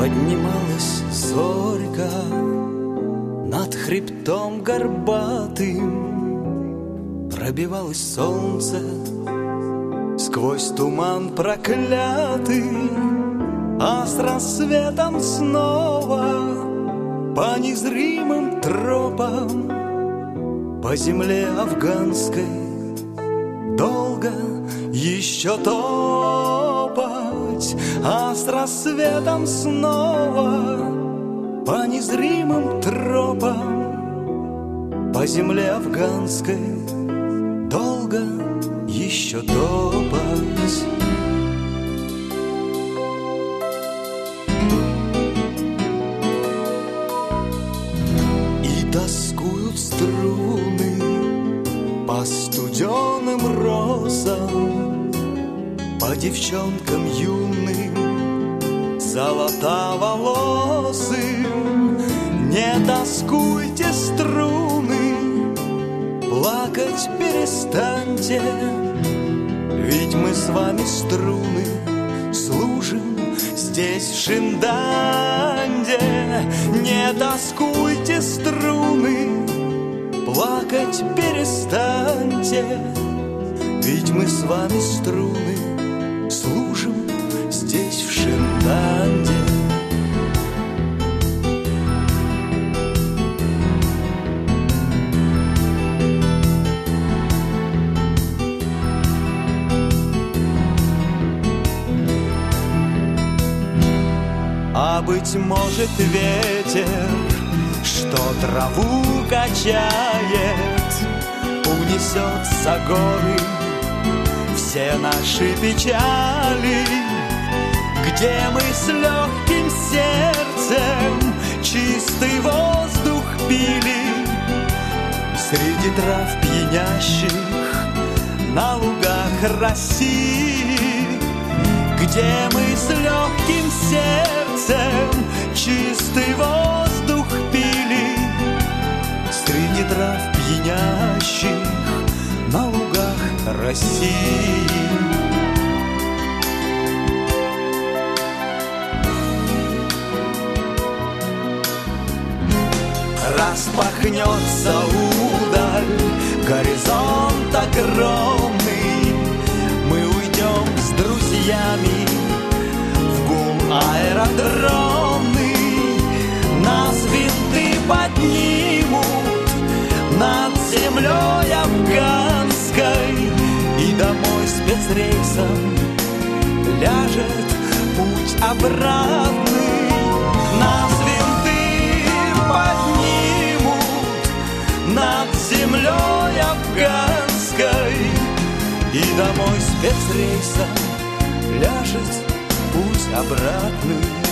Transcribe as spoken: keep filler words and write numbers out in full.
Поднималась зорька над хребтом горбатым, пробивалось солнце сквозь туман проклятый, а с рассветом снова по незримым тропам по земле афганской долго еще топать, а с рассветом снова по незримым тропам по земле афганской долго еще топать. И тоскуют струны по студеным розам, по девчонкам юным, золотоволосым. Не тоскуйте, струны, плакать перестаньте, ведь мы с вами, струны, служим здесь, в Шинданде. Не тоскуйте, струны, плакать перестаньте, ведь мы с вами, струны, служим здесь, в Шинданде. А быть может, ветер, что траву качает, унесет за горы все наши печали, где мы с легким сердцем чистый воздух пили, среди трав пьянящих на лугах России, где мы с легким сердцем чистый воздух пили, среди трав пьянящих на лугах России. Распахнется удаль горизонт огромный, мы уйдем с друзьями в гул аэродромный, нас винты поднимут над землей афганской, и домой спецрейсом ляжет путь обратный. Нас винты поднимут над землей афганской, и домой спецрейсом ляжет путь обратный.